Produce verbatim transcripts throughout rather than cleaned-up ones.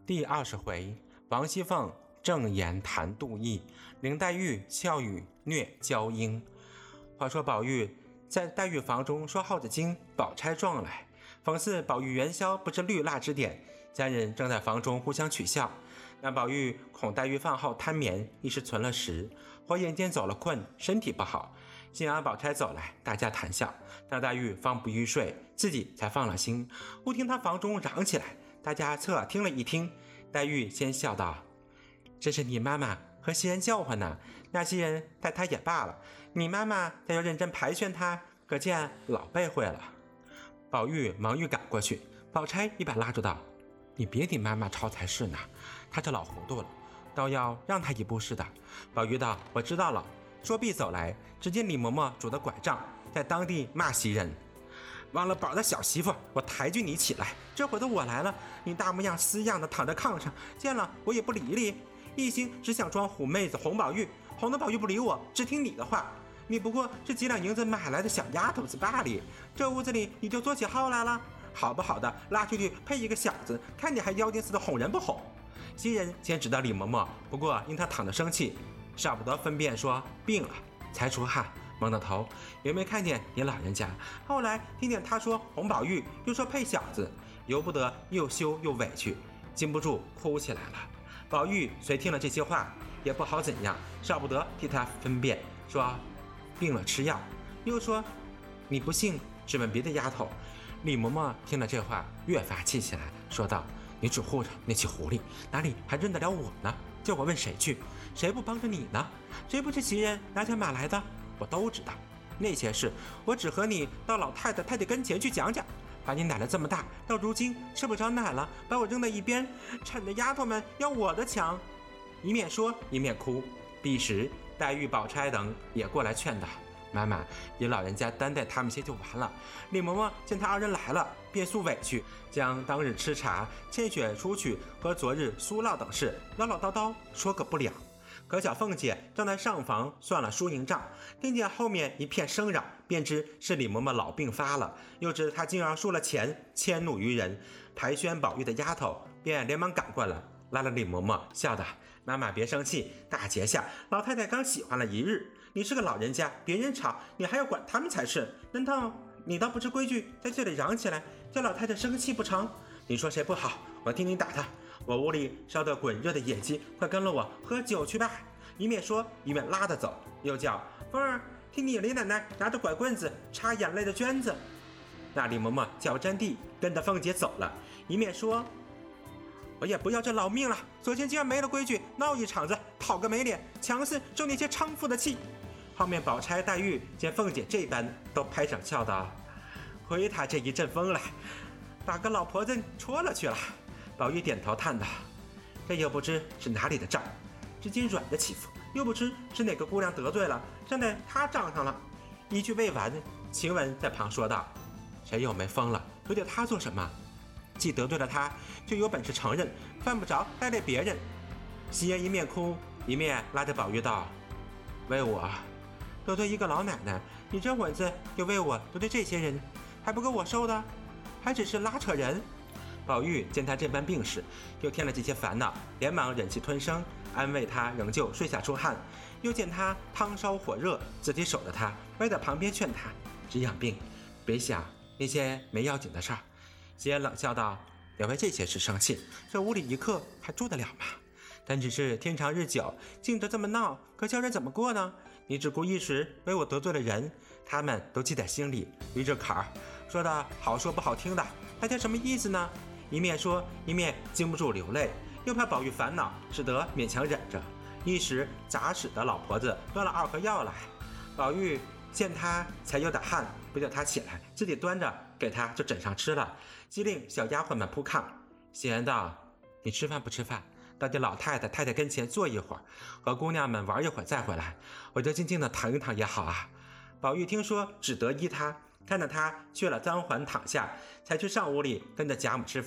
第二十回，王熙凤正言谈妒意，林黛玉笑语虐娇婴。话说宝玉在黛玉房中说耗子精，宝钗撞来，讽刺宝玉元宵不知绿蜡之典，三人正在房中互相取笑。那宝玉恐黛玉饭后贪眠，一时存了食，火眼间走了困，身体不好。幸而宝钗走来，大家谈笑，让黛玉方不欲睡，自己才放了心。忽听她房中嚷起来，大家侧耳听了一听，黛玉先笑道：“这是你妈妈和袭人叫唤呢，那些人待她也罢了，你妈妈再要认真排劝她，可见老辈会了。”宝玉忙欲赶过去，宝钗一把拉住道：“你别你妈妈吵才是呢，她这老糊涂了，倒要让她一步似的。”宝玉道：“我知道了。”说毕走来，只见李嬷嬷拄着拐杖在当地骂袭人：“忘了宝的小媳妇，我抬举你起来，这会子我来了，你大模样死样的躺在炕上，见了我也不理理，一心只想装虎妹子哄宝玉，哄得宝玉不理我，只听你的话。你不过是几两银子买来的小丫头子罢了，这屋子里你就做起号来了，好不好的拉出去配一个小子，看你还妖精似的哄人不哄。”袭人先知道李嬷嬷，不过因她躺着生气，少不得分辨说病了才出汗，蒙了头，有没看见你老人家？后来听见他说哄宝玉，又说配小子，由不得又羞又委屈，禁不住哭起来了。宝玉虽听了这些话，也不好怎样，少不得替他分辨，说病了吃药，又说你不信只问别的丫头。李嬷嬷听了这话，越发气起来，说道：“你只护着那起狐狸，哪里还认得了我呢？叫我问谁去？谁不帮着你呢？谁不是袭人拿条马来的？我都知道。那些事我只和你到老太太太太跟前去讲讲，把你奶了这么大，到如今吃不着奶了，把我扔在一边，趁着丫头们要我的强。”一面说一面哭。彼时黛玉、宝钗等也过来劝道：“妈妈，你老人家担待他们些就完了。”李嬷嬷见他二人来了，便诉委屈，将当日吃茶、牵雪出去和昨日苏闹等事唠唠叨叨说个不了。可小凤姐正在上房算了输赢账，听见后面一片声嚷，便知是李嬷嬷老病发了，又知她竟然输了钱，迁怒于人。排宣宝玉的丫头便连忙赶过来，拉了李嬷嬷，笑道：“妈妈别生气，大节下老太太刚喜欢了一日，你是个老人家，别人吵你还要管他们才是，难道你倒不知规矩，在这里嚷起来，叫老太太生气不成？你说谁不好，我替你打他。我屋里烧得滚热的野鸡，快跟了我喝酒去吧。”一面说一面拉着走，又叫：“凤儿，替你李奶奶拿着拐棍子擦眼泪的娟子。”那李嬷嬷脚沾地，跟着凤姐走了，一面说：“我也不要这老命了，昨天竟然没了规矩，闹一场子，讨个没脸，强势受那些娼妇的气。”后面宝钗、黛玉见凤姐这般，都拍手笑道：“亏她这一阵风来，把个老婆子戳了去了。”宝玉点头叹道：“这又不知是哪里的账，只见软的欺负，又不知是哪个姑娘得罪了，站在她账上了。”一句未完，晴雯在旁说道：“谁又没疯了，得罪她做什么？既得罪了她，就有本事承认，犯不着带累别人。”袭人一面哭一面拉着宝玉道：“为我得罪一个老奶奶，你这会子又为我得罪这些人，还不够我受的？还只是拉扯人。”宝玉见他这般病势，又添了这些烦恼，连忙忍气吞声，安慰他仍旧睡下出汗。又见他汤烧火热，自己守着他，歪在旁边劝他：“只养病，别想那些没要紧的事儿。”袭人冷笑道：“要为这些事生气，这屋里一刻还住得了吗？但只是天长日久，竟得这么闹，可叫人怎么过呢？你只顾一时为我得罪了人，他们都记在心里，于这坎儿说的好说不好听的，大家什么意思呢？”一面说一面禁不住流泪，又怕宝玉烦恼，只得勉强忍着。一时杂使的老婆子端了二盒药来，宝玉见他才有点汗，不叫他起来，自己端着给他就枕上吃了，即令小丫鬟们铺炕。袭人道：“你吃饭不吃饭，到底老太太太太跟前坐一会儿，和姑娘们玩一会儿再回来，我就静静的躺一躺也好啊。”宝玉听说，只得依他，看着他去了簪环躺下，才去上屋里跟着贾母吃饭，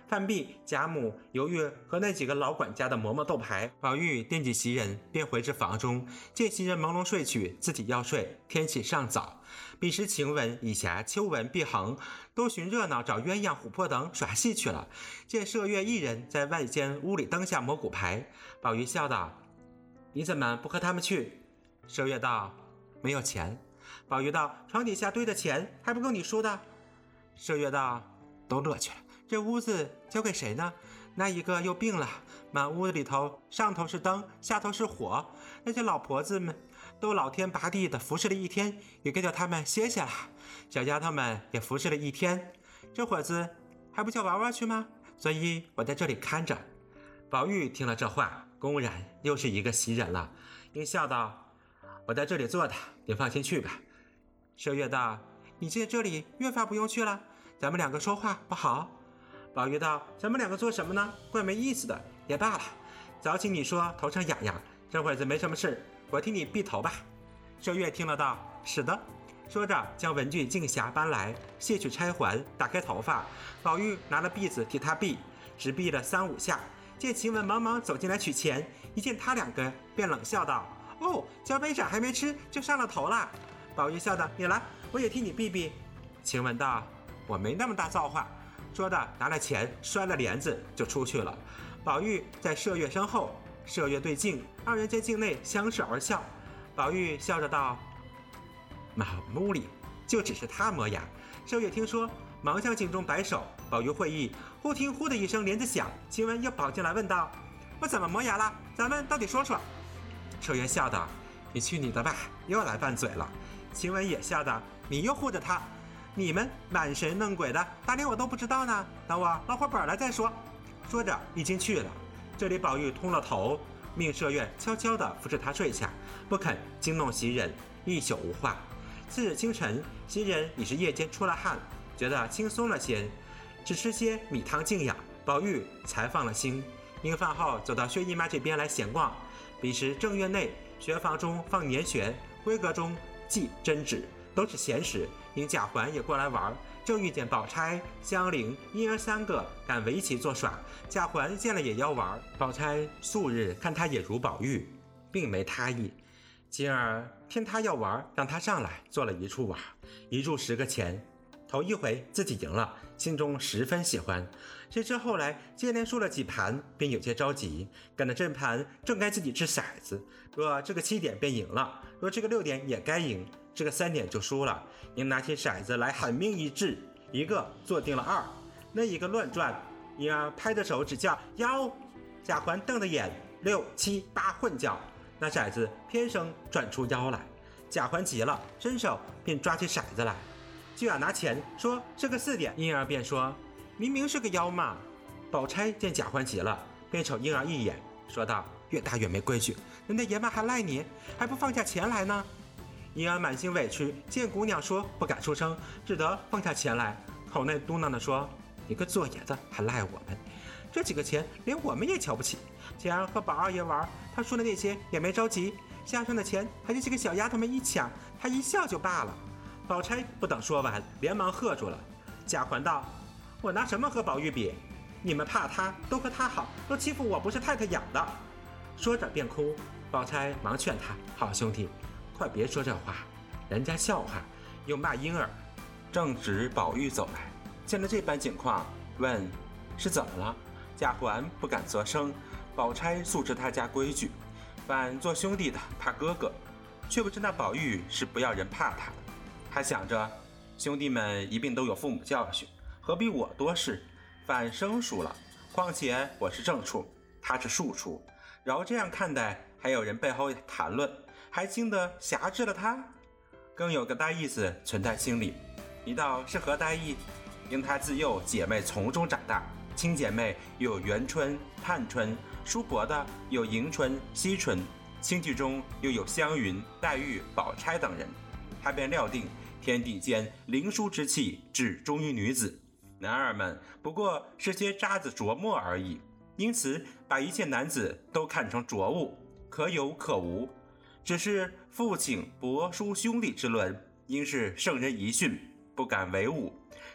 范碧、贾母犹豫和那几个老管家的嬷嬷斗牌，宝玉惦记袭人，便回至房中，见袭人朦胧睡去，自己要睡，天气尚早。彼时晴雯、乙霞、秋纹、碧衡都寻热闹找鸳鸯、琥珀等耍戏去了，见麝月一人在外间屋里灯下摸骨牌。宝玉笑道：你怎么不和他们去？麝月道：没有钱。宝玉道：床底下堆的钱还不够你输的。麝月道：都乐去了，这屋子交给谁呢？那一个又病了，满屋子里头上头是灯，下头是火，那些老婆子们都老天拔地的服侍了一天，也该叫他们歇歇了。小丫头们也服侍了一天，这会子还不叫娃娃去吗？所以我在这里看着。宝玉听了这话，公然又是一个袭人了，应笑道：我在这里坐的，你放心去吧。麝月道：你在这里越发不用去了，咱们两个说话不好。宝玉道：咱们两个做什么呢？怪没意思的，也罢了。早请你说头上痒痒，这会子没什么事，我替你避头吧。麝月听了道：是的。说着将文具镜匣搬来，卸去钗环，打开头发。宝玉拿了篦子替他避，只避了三五下，见晴雯忙忙走进来取钱，一见他两个便冷笑道：哦，交杯盏还没吃就上了头了。宝玉笑道：你来，我也替你避避。晴雯道：我没那么大造化。说着拿了钱，摔了帘子就出去了。宝玉在麝月身后，麝月对镜，二人在镜内相视而笑。宝玉笑着道：满屋里就只是他磨牙。麝月听说，忙向镜中摆手。宝玉会意，忽听呼的一声帘子响，晴雯又跑进来问道：我怎么磨牙了？咱们到底说说。麝月笑道：你去你的吧，又来拌嘴了。晴雯也笑道：你又护着他，你们满神弄鬼的，大连我都不知道呢，等我捞会本来再说。说着已经去了。这里宝玉通了头，命麝月悄悄地扶着他睡下，不肯惊弄袭人，一宿无话。次日清晨，袭人已是夜间出了汗，觉得轻松了些，只吃些米汤静养，宝玉才放了心。因饭后走到薛姨妈这边来闲逛，彼时正月内，学房中放年学，闺阁中记针纸，都是闲时。因贾环也过来玩，正遇见宝钗、香菱、莺儿三个赶围棋作耍，贾环见了也要玩。宝钗素日看他也如宝玉，并没他意，今儿听他要玩，让他上来做了一处玩，一注十个钱。头一回自己赢了，心中十分喜欢。谁知后来接连输了几盘，便有些着急。赶到正盘，正该自己掷骰子，若这个七点便赢了，若这个六点也该赢，这个三点就输了。应拿起骰子来狠命一掷，一个坐定了二，那一个乱转，因而拍着手只叫幺。贾环瞪着眼，六七八混叫，那骰子偏生转出幺来。贾环急了，伸手便抓起骰子来，就要拿钱，说是个四点，婴儿便说明明是个幺嘛。宝钗见贾环急了，便瞅婴儿一眼，说道：越大越没规矩，人家爷们还赖你，还不放下钱来呢。婴儿满心委屈，见姑娘说不敢出声，只得放下钱来，口内嘟囔地说：你个做爷的还赖我们，这几个钱连我们也瞧不起。前儿和宝二爷玩，他输的那些也没着急，下上的钱还是这个小丫头们一抢，他一笑就罢了。宝钗不等说完，连忙喝住了。贾环道：我拿什么和宝玉比？你们怕他，都和他好，都欺负我不是太太养的。说着便哭。宝钗忙劝他：好兄弟，快别说这话，人家笑话。又骂婴儿。正值宝玉走来，见了这般景况，问是怎么了。贾环不敢责声。宝钗素知他家规矩，反做兄弟的怕哥哥，却不知那宝玉是不要人怕他的。还想着兄弟们一并都有父母教训，何必我多事，反生疏了。况且我是正处，他是庶处，饶这样看待，还有人背后谈论，还经得辖制了他。更有个呆意思存在心里。你道是何呆意？因他自幼姐妹从中长大，亲姐妹又有元春、探春，叔伯的有迎春、惜春，亲戚中又有湘云、黛玉、宝钗等人。他便料定天地间灵殊之气只忠于女子，男儿们不过是些渣子琢磨而已，因此把一切男子都看成浊物，可有可无。只是父亲伯叔兄弟之伦，应是圣人遗训，不敢为伍。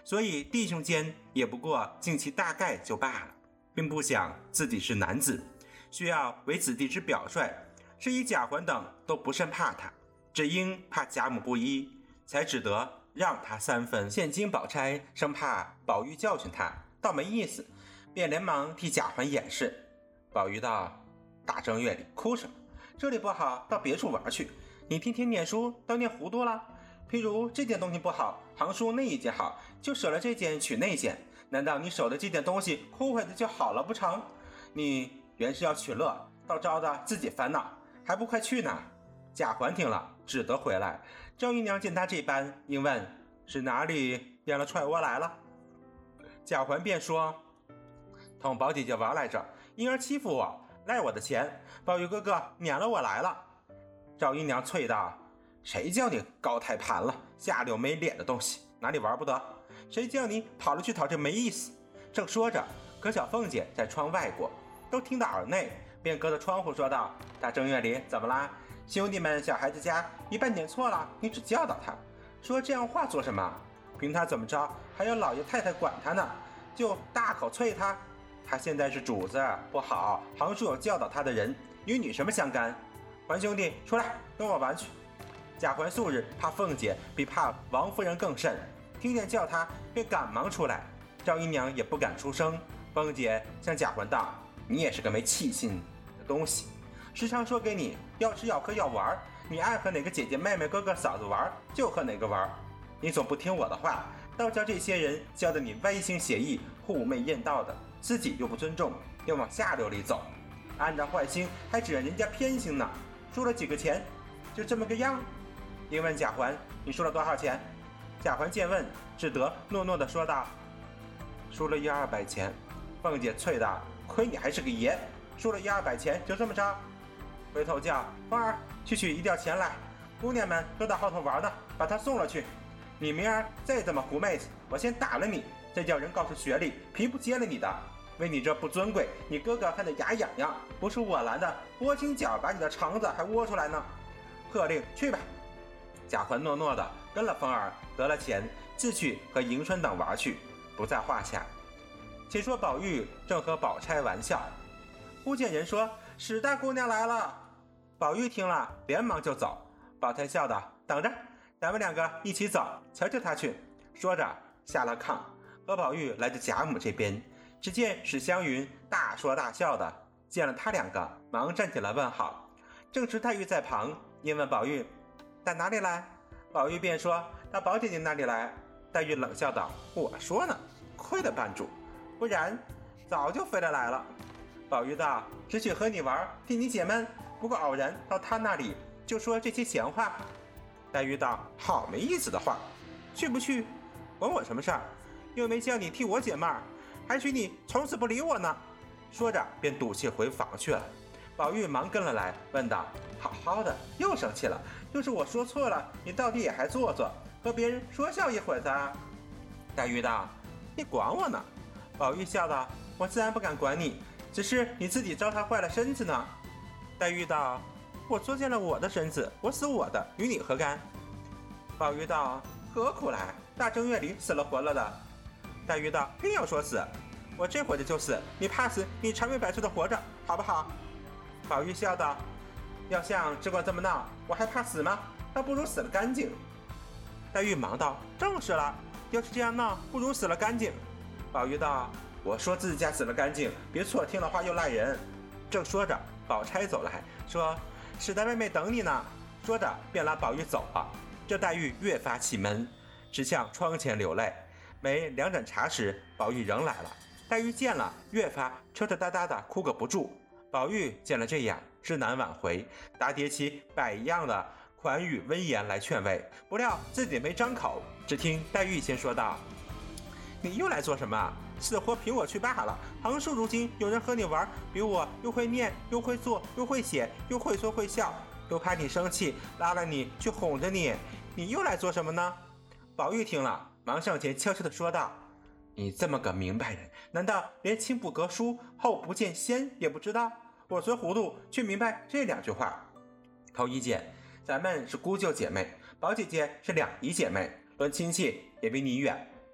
所以弟兄间也不过敬其大概就罢了，并不想自己是男子，需要为子弟之表率，是以贾环等都不甚怕他，只因怕贾母不依，才只得让他三分。现今宝钗生怕宝玉教训他，倒没意思，便连忙替贾环掩饰。宝玉道：大正月里哭什么？这里不好，到别处玩去。你天天念书都念糊涂了。譬如这件东西不好，行书那一件好，就舍了这件取那件，难道你守的这件东西哭回的就好了不成？你原是要取乐，倒招的自己烦恼，还不快去呢？贾环听了，只得回来。赵姨娘见他这般，应问是哪里变了踹窝来了？贾环便说：同宝姐姐玩来着，因而欺负我，赖我的钱，宝玉哥哥撵了我来了。赵姨娘啐道：谁叫你高抬盘了，下流没脸的东西，哪里玩不得？谁叫你跑了去讨这没意思？正说着，葛小凤姐在窗外过，都听到耳内，便隔着窗户说道：大正月里怎么啦？兄弟们小孩子家一半点错了，你只教导他，说这样话做什么？凭他怎么着，还有老爷太太管他呢，就大口啐他。他现在是主子，不好，行书有教导他的人，与你什么相干？环兄弟出来跟我玩去。贾环素日怕凤姐比怕王夫人更甚，听见叫他便赶忙出来。赵姨娘也不敢出声。凤姐向贾环道：你也是个没气性的东西，时常说给你要吃要喝要玩，你爱和哪个姐姐妹妹哥哥嫂子玩就和哪个玩，你总不听我的话，倒叫这些人教得你歪心邪意，护媚艳道的，自己又不尊重，又往下流里走，按照坏心还指认人家偏心呢。输了几个钱就这么个样。因问贾环：你输了多少钱？贾环见问，只得诺诺地说道：输了一二百钱。凤姐啐道：亏你还是个爷，输了一二百钱就这么着？回头叫凤儿去取一吊钱来，姑娘们都到后头玩呢，把她送了去。你明儿再这么狐妹子，我先打了你，再叫人告诉学历，皮不接了你的。为你这不尊贵，你哥哥看得牙痒痒，不是我拦的，窝金脚把你的肠子还窝出来呢。喝令去吧。贾环诺诺的跟了凤儿，得了钱，自去和迎春等玩去，不在话下。且说宝玉正和宝钗玩笑，忽见人说：史大姑娘来了。宝玉听了，连忙就走。宝钗笑道：等着，咱们两个一起走，瞧瞧他去。说着下了炕，和宝玉来到贾母这边。只见史湘云大说大笑的，见了他两个，忙站起来问好。正值黛玉在旁，因问宝玉：打哪里来？宝玉便说：到宝姐姐那里来。黛玉冷笑道：我说呢，亏了半主，不然早就飞了来了。宝玉道：只许和你玩，替你解闷，不过偶然到他那里就说这些闲话。黛玉道：好没意思的话，去不去管我什么事儿？又没叫你替我解闷儿，还许你从此不理我呢。说着便赌气回房去了。宝玉忙跟了来，问道：好好的又生气了？就是我说错了，你到底也还做作，和别人说笑一会子啊？黛玉道：你管我呢？宝玉笑道：我自然不敢管你，只是你自己糟蹋坏了身子呢。黛玉道：我作践了我的身子，我死我的，与你何干？宝玉道：何苦来？大正月里死了活了的。黛玉道：偏要说死，我这会子就死，你怕死，你长命百岁的活着，好不好？宝玉笑道：要像只管这么闹，我还怕死吗？倒不如死了干净。黛玉忙道：正是了，要是这样闹，不如死了干净。宝玉道：我说自家死了干净，别错听了话又赖人。正说着，宝钗走来说：史大妹妹等你呢。说着便拉宝玉走了。这黛玉越发气闷，只向窗前流泪。没两盏茶时，宝玉仍来了。黛玉见了，越发抽抽搭搭的哭个不住。宝玉见了这样，知难挽回，答叠起百样的款语温言来劝慰，不料自己没张口。只听黛玉先说道：你又来做什么？死活凭我去罢了。行书如今有人和你玩，比我又会念又会做又会写又会说会笑，又怕你生气，拉了你去哄着你，你又来做什么呢？宝玉听了，忙上前悄悄地说道：你这么个明白人，难道连亲不隔书，后不见先也不知道？我虽糊涂，却明白这两句话。头一件，咱们是姑舅姐妹，宝姐姐是两姨姐妹，论亲戚也比你远，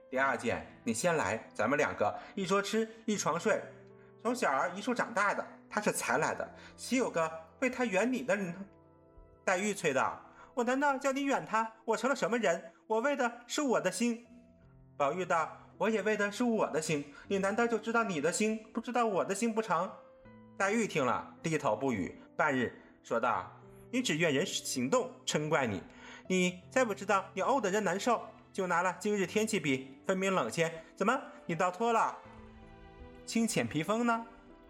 第二件，你先来，咱们两个一桌吃，一床睡，从小儿一处长大的，他是才来的，岂有个为他远你的人呢？黛玉催道：我难道叫你远他？我成了什么人？我为的是我的心。宝玉道：我也为的是我的心，你难道就知道你的心，不知道我的心不成？黛玉听了，低头不语，半日说道：你只怨人行动，嗔怪你，你再不知道你怄得人难受，就拿了今日天气比，分明冷些，怎么你倒脱了清浅披风呢？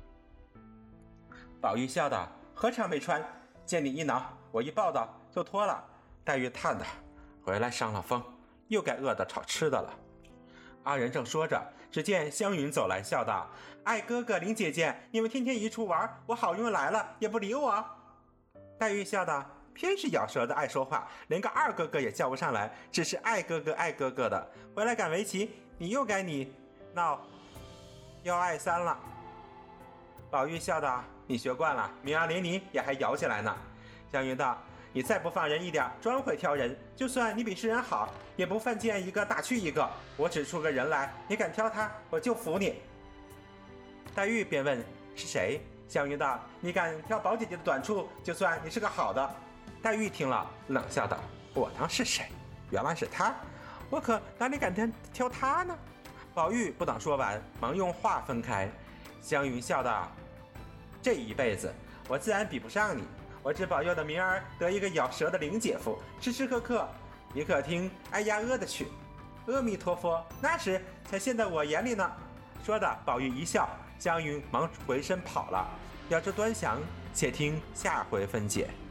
宝玉笑道：何尝没穿？见你一挠，我一抱到就脱了。黛玉叹道：回来伤了风，又该饿得炒吃的了。二人正说着，只见湘云走来，笑道：爱哥哥林姐姐，你们天天一处玩，我好运来了也不理我。黛玉笑道：偏是咬舌的爱说话，连个二哥哥也叫不上来，只是爱哥哥爱哥哥的，回来赶围棋，你又该你闹要爱三了。宝玉笑道：你学惯了，明儿连你也还摇起来呢。湘云道：你再不放人一点，专会挑人，就算你比世人好，也不犯见一个打去一个，我指出个人来，你敢挑他，我就服你。黛玉便问是谁？湘云道：你敢挑宝姐姐的短处，就算你是个好的。黛玉听了，冷笑道：我当是谁？原来是他，我可哪里敢挑他呢？宝玉不等说完，忙用话分开。湘云笑道：这一辈子我自然比不上你，我只保佑的明儿得一个咬舌的林姐夫，时时刻刻你可听哎呀阿的去，阿弥陀佛，那时才现在我眼里呢。说的宝玉一笑，湘云忙回身跑了。要知端详，且听下回分解。